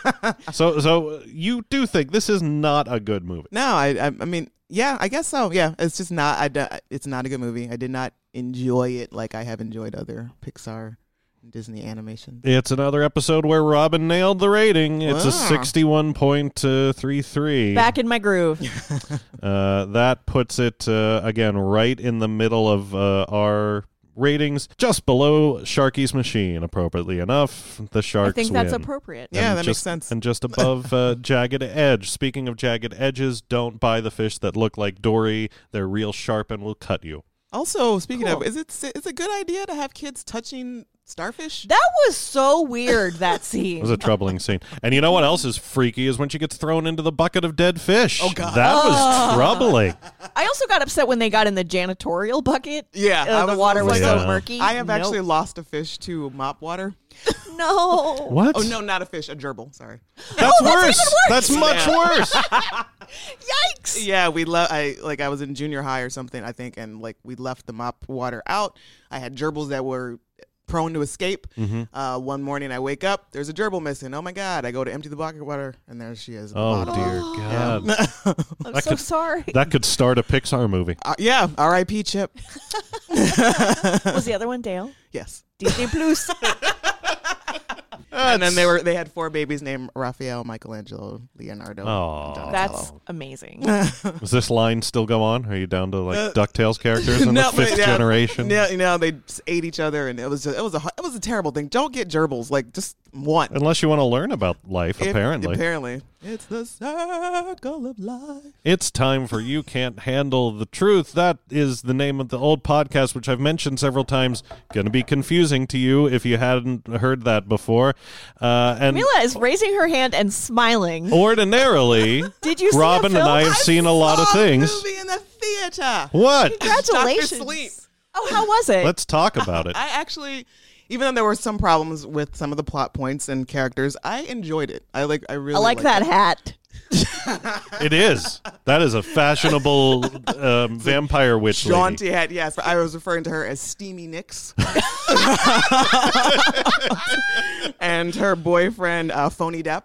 So you do think this is not a good movie? No, I mean, yeah, I guess so. Yeah, it's just not. It's not a good movie. I did not enjoy it like I have enjoyed other Pixar and Disney animation. It's another episode where Robin nailed the rating. It's a Wow. 61.33. Back in my groove. That puts it, again, right in the middle of our ratings, just below Sharky's Machine, appropriately enough. The Sharks I think that's win. appropriate. Yeah, And that makes sense. And just above Jagged Edge. Speaking of Jagged Edges, don't buy the fish that look like Dory. They're real sharp and will cut you. Also, speaking Cool. of, is it a good idea to have kids touching Starfish? That was so weird, that It scene. was a troubling scene. And you know what else is freaky is when she gets thrown into the bucket of dead fish. Oh, God. That was troubling. I also got upset when they got in the janitorial bucket. Yeah, I The was water was like, so "Oh." murky. I have Nope. actually lost a fish to mop water. No. What? Oh, no, not a fish, a gerbil. Sorry. That's that's worse. even worse. That's much worse. Yikes. Yeah, I was in junior high or something, I think, and like we left the mop water out. I had gerbils that were prone to escape. One morning I wake up, there's a gerbil missing. Oh my God. I go to empty the bucket of water and there she is. in the Oh, bottom. dear God. I'm so sorry. That could start a Pixar movie. Yeah, R.I.P. Chip. Was the other one Dale? Yes. Disney Plus. And then they had 4 babies named Raphael, Michelangelo, Leonardo. Aw. and Donatello. That's amazing. Does this line still go on? Are you down to like DuckTales characters in the No, but 5th yeah, generation? Yeah, they just ate each other, and it was a terrible thing. Don't get gerbils, like just one. Unless you want to learn about life, apparently. Apparently, it's the circle of life. It's time for You Can't Handle the Truth. That is the name of the old podcast, which I've mentioned several times. Going to be confusing to you if you hadn't heard that before. And Mila is raising her hand and smiling. ordinarily, Did you see Robin a and film? I have seen a lot of Saw things. the movie in the theater. What? Congratulations. Dr. Sleep. Oh, how was it? Let's talk about it. I actually, even though there were some problems with some of the plot points and characters, I enjoyed it. I really I like liked that it. hat. It is. That is a fashionable vampire witch lady. Jaunty hat, yes. I was referring to her as Steamy Nicks. And her boyfriend, Phony Depp.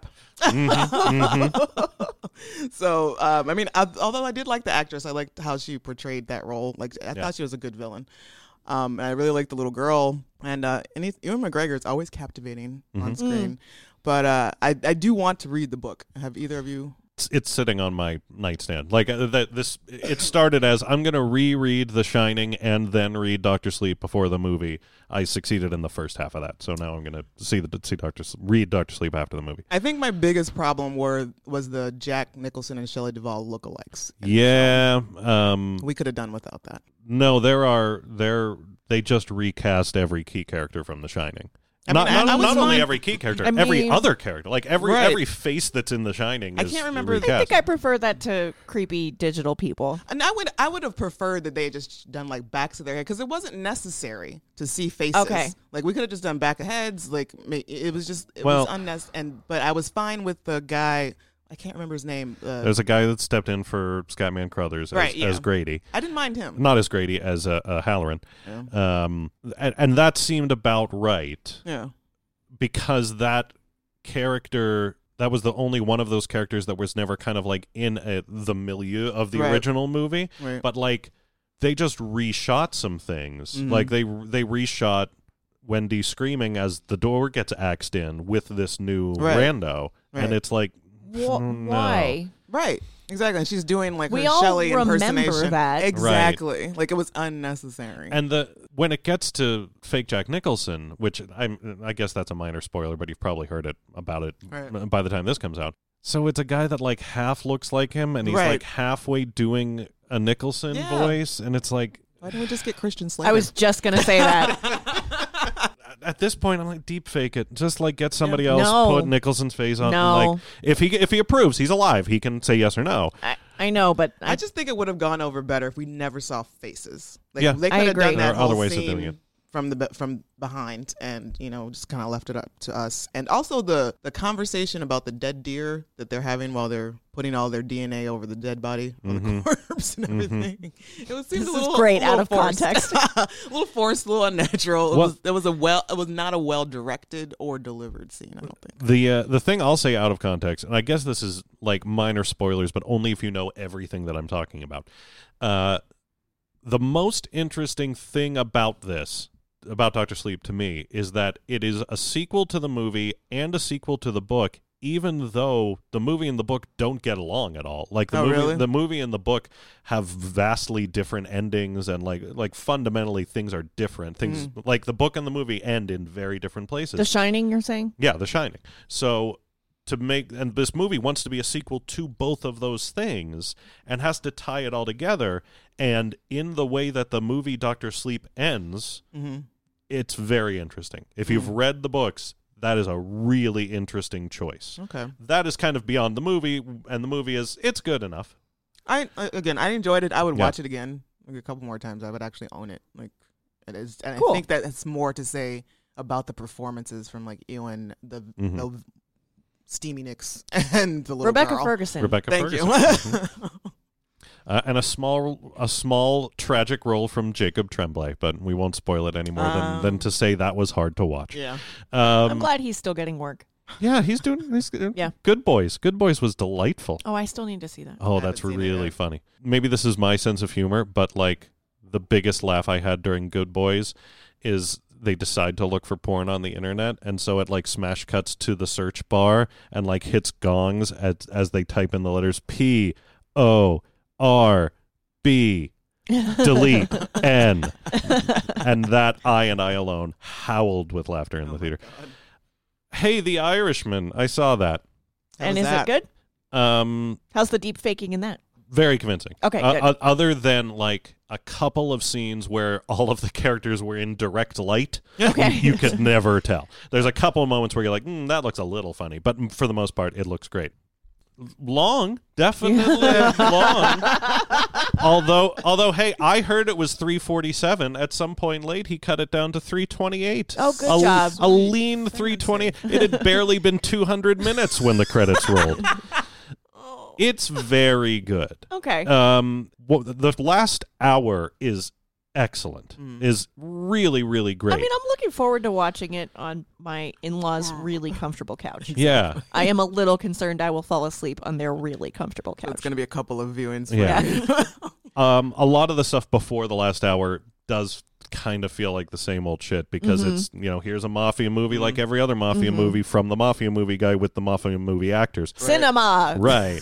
So, I mean, although I did like the actress, I liked how she portrayed that role. Like, I thought she was a good villain. And I really liked the little girl. And Ewan McGregor is always captivating on screen. But I do want to read the book. Have either of you? It's sitting on my nightstand. Like it started as I'm going to reread The Shining and then read Dr. Sleep before the movie. I succeeded in the first half of that, so now I'm going to read Dr. Sleep after the movie. I think my biggest problem was the Jack Nicholson and Shelley Duvall lookalikes. Yeah, We could have done without that. no, they just recast every key character from The Shining. I mean, I was not only fine- every key character, I every mean- other character, like every Right. face that's in The Shining. I is can't remember- recast. I think I prefer that to creepy digital people. And I would have preferred that they had just done like backs of their head because it wasn't necessary to see faces. Okay. Like we could have just done back of heads. Like it was Well- unnecessary. But I was fine with the guy. I can't remember his name. There's a guy that stepped in for Scatman Crothers Right, as yeah. Grady. I didn't mind him. Not as Grady as Halloran. And that seemed about right. Yeah. Because that character, that was the only one of those characters that was never kind of like in the milieu of the Right. original movie. Right. But like they just reshot some things. Mhm. Like they reshot Wendy screaming as the door gets axed in with this new Right. rando. Right. And it's like, no. Why? Right. Exactly. And she's doing like We her all Shelley remember impersonation. that. Exactly. Like it was unnecessary. And when it gets to fake Jack Nicholson, which I guess that's a minor spoiler, but you've probably heard about it Right. by the time this comes out. So it's a guy that like half looks like him, and he's Right. like halfway doing a Nicholson Yeah. voice, and it's like Why don't we just get Christian Slater? I was just going to say that. at this point I'm like, deep fake it, just like get somebody else, No. put Nicholson's face on. No. Like if he approves, he's alive. He can say yes or no. I know, but I just think it would have gone over better if we never saw faces. Like, Yeah. they I could have agree. done There that are other whole ways of scene doing it. from behind, and just kind of left it up to us. And also the conversation about the dead deer that they're having while they're putting all their DNA over the dead body or the corpse and everything. It was seemed This a is little great a little out of forced. context. A little forced, a little unnatural. Well- It was not a well directed or delivered scene. I don't think. The thing I'll say out of context, and I guess this is like minor spoilers, but only if you know everything that I'm talking about. The most interesting thing about Dr. Sleep to me is that it is a sequel to the movie and a sequel to the book, even though the movie and the book don't get along at all. Like the movie and the book have vastly different endings, and like fundamentally things are different. Things like the book and the movie end in very different places. The Shining, you're saying? Yeah, The Shining. So and this movie wants to be a sequel to both of those things and has to tie it all together. And in the way that the movie Dr. Sleep ends, it's very interesting. If you've read the books, that is a really interesting choice. Okay. That is kind of beyond the movie, and the movie it's good enough. I enjoyed it. I would Yeah. watch it again like a couple more times. I would actually own it. Like it is, and Cool. I think that it's more to say about the performances from like Ewan, the Steamy Nicks, and the little Rebecca girl. Ferguson. Rebecca Thank Ferguson. you. And a small tragic role from Jacob Tremblay, but we won't spoil it any more than to say that was hard to watch. Yeah. I'm glad he's still getting work. Yeah, he's doing. Yeah. Good Boys. Good Boys was delightful. Oh, I still need to see that. Oh, I that's haven't seen it really yet. funny. Maybe this is my sense of humor, but like the biggest laugh I had during Good Boys is they decide to look for porn on the internet, and so it like smash cuts to the search bar and like hits gongs as they type in the letters PORB delete N, and that I alone howled with laughter in the theater. Hey, The Irishman, I saw that. How And was is that? it good? How's the deep faking in that? Very convincing. Okay, good. Other than like a couple of scenes where all of the characters were in direct light, Okay. you could never tell. There's a couple of moments where you're like, that looks a little funny, but for the most part, it looks great. Long, definitely long. Although, hey, I heard it was 3:47. At some point late, he cut it down to 3:28. Oh, good job. A lean 3:20. It had barely been 200 minutes when the credits rolled. It's very good. Okay. The last hour is excellent. Is really, really great. I mean, I'm looking forward to watching it on my in-laws' really comfortable couch. yeah. I am a little concerned I will fall asleep on their really comfortable couch. It's going to be a couple of viewings. For Yeah. you. A lot of the stuff before the last hour does kind of feel like the same old shit because it's, here's a mafia movie like every other mafia movie from the mafia movie guy with the mafia movie actors. Cinema. Right.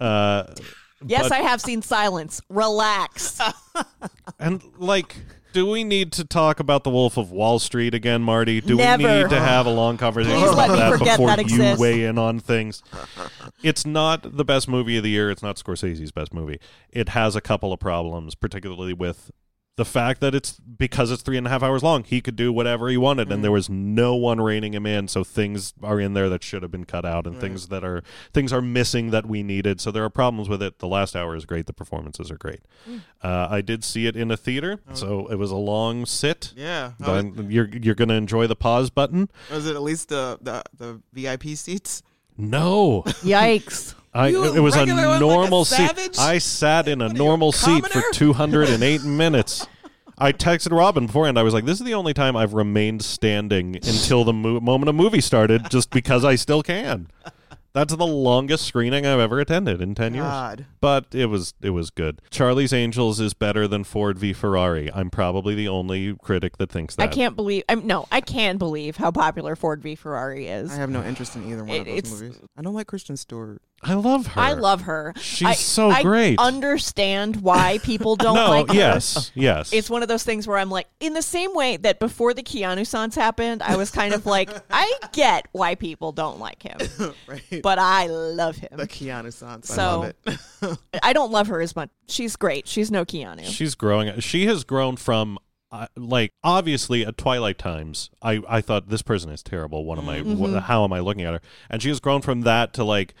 Yes, but- I have seen Silence. Relax. And like, do we need to talk about The Wolf of Wall Street again, Marty? Do Never. we need to have a long conversation Please let about me that forget before that you exists. weigh in on things? It's not the best movie of the year. It's not Scorsese's best movie. It has a couple of problems, particularly with the fact that it's because it's 3.5 hours long. He could do whatever he wanted, and there was no one reining him in. So things are in there that should have been cut out, and things are missing that we needed. So there are problems with it. The last hour is great. The performances are great. I did see it in a theater, so it was a long sit. Yeah. But you're going to enjoy the pause button. Was it at least the VIP seats? No. Yikes. It was a regular one like a normal seat. savage? I sat in a normal seat for commoner? 208 minutes. I texted Robin beforehand. I was like, this is the only time I've remained standing until the moment a movie started, just because I still can. That's the longest screening I've ever attended in 10 years. God. But it was good. Charlie's Angels is better than Ford v Ferrari. I'm probably the only critic that thinks that. I can't believe. I can believe how popular Ford v Ferrari is. I have no interest in either one of It's- those movies. I don't like Kristen Stewart. I love her. I love her. She's so great. I understand why people don't No, like her. yes. It's one of those things where I'm like, in the same way that before the Keanu Sans happened, I was kind of like, I get why people don't like him, Right. but I love him. The Keanu Sans. I So- love it. I don't love her as much. She's great. She's no Keanu. She's growing. She has grown from, obviously at Twilight Times, I thought this person is terrible. What am I? How am I looking at her? And she has grown from that to like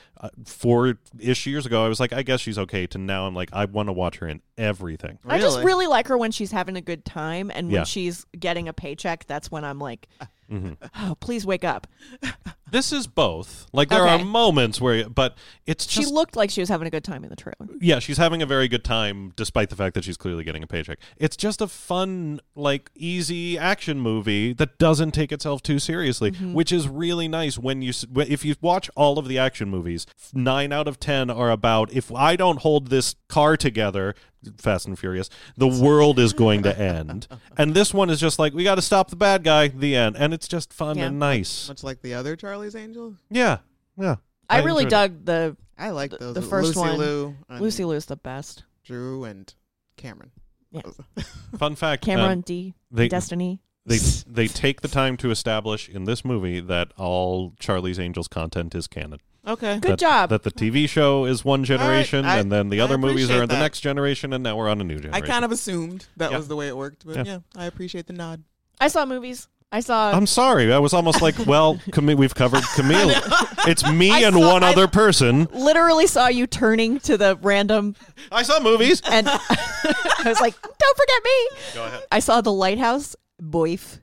4-ish years ago. I was like, I guess she's okay. To now, I'm like, I want to watch her in everything. I just really like her when she's having a good time, and when Yeah. she's getting a paycheck, that's when I'm like, oh, please wake up. This is both. Like there Okay. are moments where, but it's She just looked like she was having a good time in the trailer. yeah, she's having a very good time despite the fact that she's clearly getting a paycheck. It's just a fun, like easy action movie that doesn't take itself too seriously, which is really nice when if you watch all of the action movies, 9 out of 10 are about if I don't hold this car together, Fast and Furious, the world is going to end. And this one is just like we got to stop the bad guy, the end. And it's just fun Yeah. and nice. Much like the other Charlie's Angels. Yeah. Yeah. I really enjoyed it. dug I like those. the first Lucy one. Liu, and Lucy Liu's the best. Drew, and Cameron. Yeah. Fun fact. Cameron D. Destiny. They take the time to establish in this movie that all Charlie's Angels content is canon. Okay. Good job. That the TV show is one generation, I- and then the I other movies are appreciate in the that. next generation, and now we're on a new I generation. kind of assumed that Yeah. was the way it worked, but Yeah. yeah, I appreciate the nod. I saw movies. I saw. I'm sorry. I was almost like, well, we've covered Camille. It's me and one other person. Literally saw you turning to the random, I saw movies. and I was like, "Don't forget me." Go ahead. I saw The Lighthouse. Boif.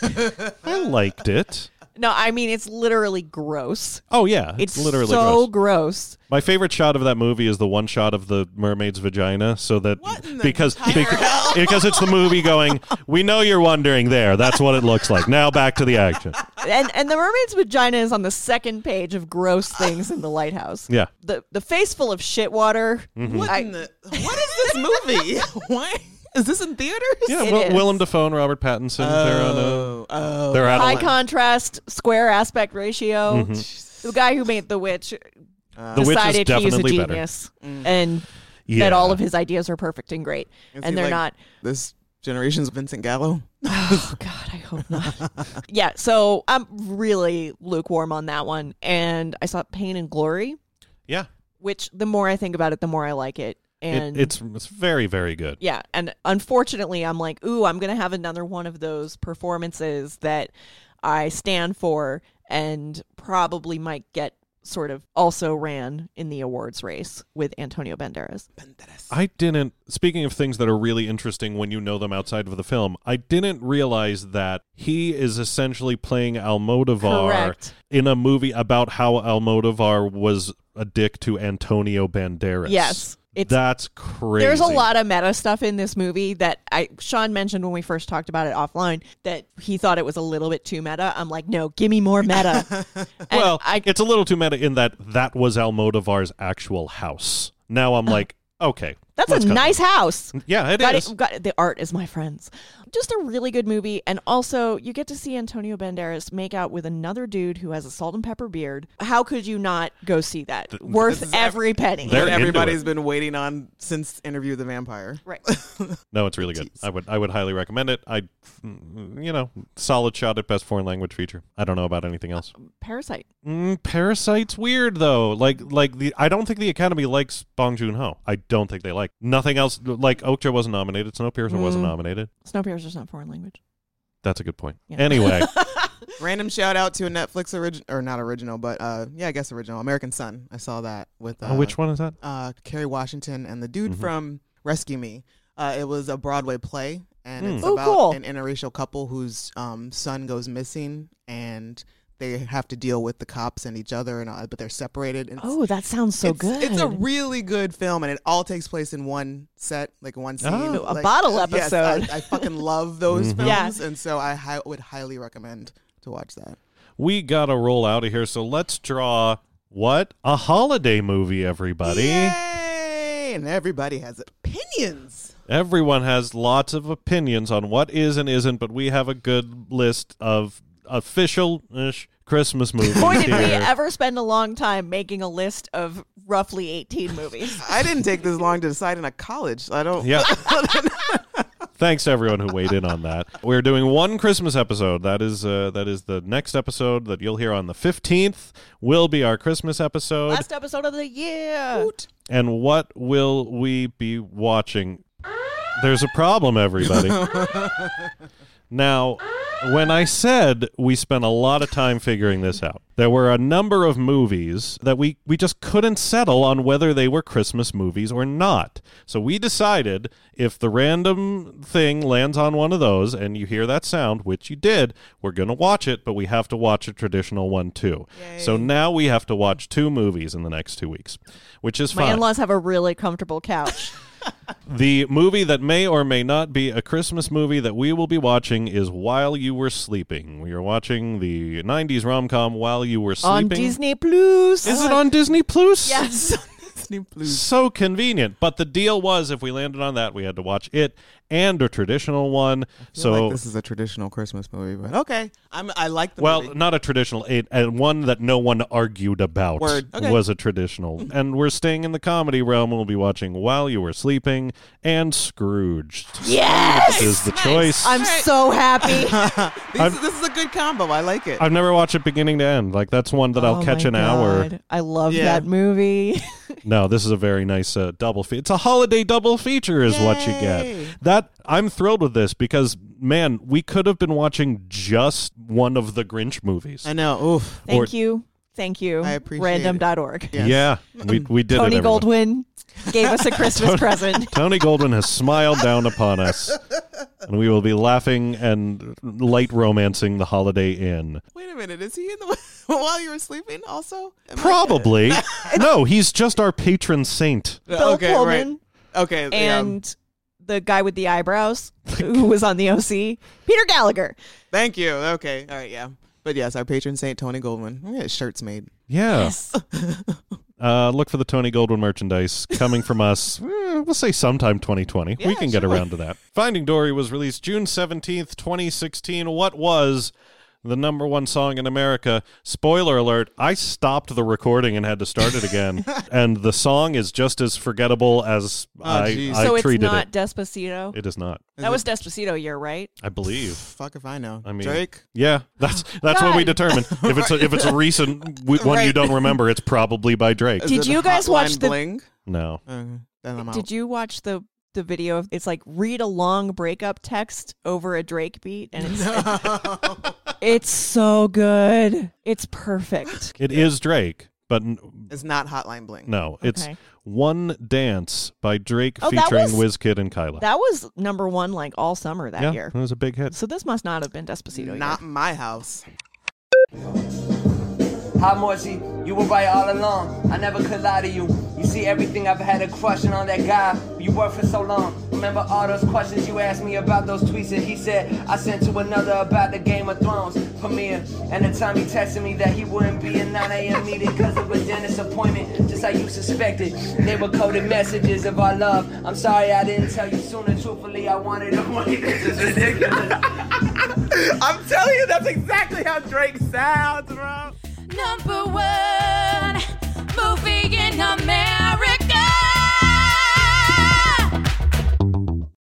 I liked it. No, I mean it's literally gross. Oh yeah, It's literally so gross. gross. My favorite shot of that movie is the one shot of the mermaid's vagina, so that What in the because entire hell? because it's the movie going. We know you're wondering there. That's what it looks like. Now back to the action. And the mermaid's vagina is on the second page of gross things in The Lighthouse. Yeah. The face full of shit water. What I- in the? What is this movie? Why is this in theaters? Yeah, It is. Willem Dafoe and Robert Pattinson. They're at High a contrast, square aspect ratio. Mm-hmm. The guy who made The Witch The Witch is decided he's a definitely better. genius and Yeah. that all of his ideas are perfect and great. Is And he they're like not. this generation's Vincent Gallo. Oh, God, I hope not. Yeah, so I'm really lukewarm on that one. And I saw Pain and Glory, Yeah, which the more I think about it, the more I like it. And it's very, very good. yeah, and unfortunately, I'm like, ooh, I'm going to have another one of those performances that I stand for and probably might get sort of also ran in the awards race with Antonio Banderas. I didn't, speaking of things that are really interesting when you know them outside of the film, I didn't realize that he is essentially playing Almodovar Correct. in a movie about how Almodovar was a dick to Antonio Banderas. Yes. That's crazy. There's a lot of meta stuff in this movie that Sean mentioned when we first talked about it offline that he thought it was a little bit too meta. I'm like, no, give me more meta. And Well, I, it's a little too meta in that was Almodovar's actual house. Now I'm like, okay. that's let's a cut nice house. that. Yeah, it Got is. it, got it. The art is my friends. Just a really good movie. And also, you get to see Antonio Banderas make out with another dude who has a salt and pepper beard. How could you not go see that? Worth every penny. They're What into everybody's it. been waiting on since Interview with the Vampire. Right. No, it's really good. I would highly recommend it. Solid shot at best foreign language feature. I don't know about anything else. Parasite. Parasite's weird though. I don't think the Academy likes Bong Joon-ho. I don't think they like nothing else. Like Okja wasn't nominated. Snowpiercer wasn't nominated. Snowpiercer's not foreign language. That's a good point. Yeah. Anyway, Random shout out to a Netflix original, or not original, but I guess original, American Son. I saw that with which one is that? Kerry Washington and the dude Mm-hmm. from Rescue Me. It was a Broadway play, and it's Oh, about cool. an interracial couple whose son goes missing, and they have to deal with the cops and each other, and but they're separated. And Oh, that sounds so good. It's a really good film, and it all takes place in one set, like one scene. Oh. A Like, bottle yes, episode. I fucking love those Mhm. films, Yeah. and so I would highly recommend to watch that. We gotta roll out of here. So let's draw a holiday movie, everybody. Yay! And everybody has opinions. Everyone has lots of opinions on what is and isn't, but we have a good list of official-ish Christmas movies Boy, did we here. ever spend a long time making a list of roughly 18 movies. I didn't take this long to decide in a college. I don't. Yeah. Thanks to everyone who weighed in on that. We're doing one Christmas episode. That is the next episode that you'll hear on the 15th. Will be our Christmas episode. Last episode of the year. And what will we be watching? There's a problem, everybody. Now, when I said we spent a lot of time figuring this out, there were a number of movies that we just couldn't settle on whether they were Christmas movies or not. So we decided if the random thing lands on one of those and you hear that sound, which you did, we're going to watch it, but we have to watch a traditional one too. Yay. So now we have to watch 2 movies in the next 2 weeks, which is My fine. in-laws have a really comfortable couch. The movie that may or may not be a Christmas movie that we will be watching is While You Were Sleeping. We are watching the 90s rom-com While You Were Sleeping. On Disney Plus. Is it on Disney Plus? Yes. Disney Plus. So convenient. But the deal was if we landed on that, we had to watch it and a traditional one. I feel So like this is a traditional Christmas movie, but okay. I like the well, movie. not a traditional, and one that no one argued about Word. Okay. was a traditional. And we're staying in the comedy realm. We'll be watching While You Were Sleeping and Scrooged. Yes. Is the choice. I'm so happy. This is a good combo. I like it. I've never watched it beginning to end. Like that's one that I'll Oh catch my an hour. God. I love Yeah. that movie. No, this is a very nice double feature. It's a holiday double feature is what you Yay. get. That I'm thrilled with this because man, we could have been watching just one of the Grinch movies. I know. Oof. Thank you. I appreciate Random.org. Yes. Yeah, we did Tony it. everyone. Goldwyn gave us a Christmas present. Tony Goldwyn has smiled down upon us, and we will be laughing and light romancing the Holiday Inn. Wait a minute. Is he in the while you were sleeping? Also, Probably. No, he's just our patron saint. Bill okay, Pullman right. Okay, and the guy with the eyebrows who was on the OC, Peter Gallagher. Thank you. Okay, all right, yeah. But yes, our patron saint Tony Goldwyn. We get shirts made. Yeah. Look for the Tony Goldwyn merchandise coming from us. We'll say sometime 2020. Yeah, we can get sure. around to that. Finding Dory was released June 17th, 2016. What was the number one song in America? Spoiler alert, I stopped the recording and had to start it again. And the song is just as forgettable as I geez. So it's treated not it. Despacito? It is not, That was Despacito year, right? I believe. Fuck if I know. I mean, Drake. Yeah, that's what we determine. If it's a recent one you Right. don't remember, it's probably by Drake. Is Did it you guys Hotline watch the- Bling? No. Then I'm out. Did you watch the video of it's like read a long breakup text over a Drake beat and it's so good. It's perfect. It is Drake, but It's not Hotline Bling. no, it's Okay. One Dance by Drake Oh, that featuring was- WizKid and Kyla. That was number one like all summer that yeah, year. it was a big hit. So this must not have been Despacito Not year. in my house. Hi, Morsi, you were right all along. I never could lie to you. You see, everything I've had a crushing on that guy you were for so long. Remember all those questions you asked me about those tweets that he said I sent to another about the Game of Thrones premiere. And the time he texted me that he wouldn't be in 9 a.m. meeting because of a dentist appointment, just how you suspected. They were coded messages of our love. I'm sorry I didn't tell you sooner. Truthfully, I wanted to wait. This is ridiculous. I'm telling you, that's exactly how Drake sounds, bro. Number one.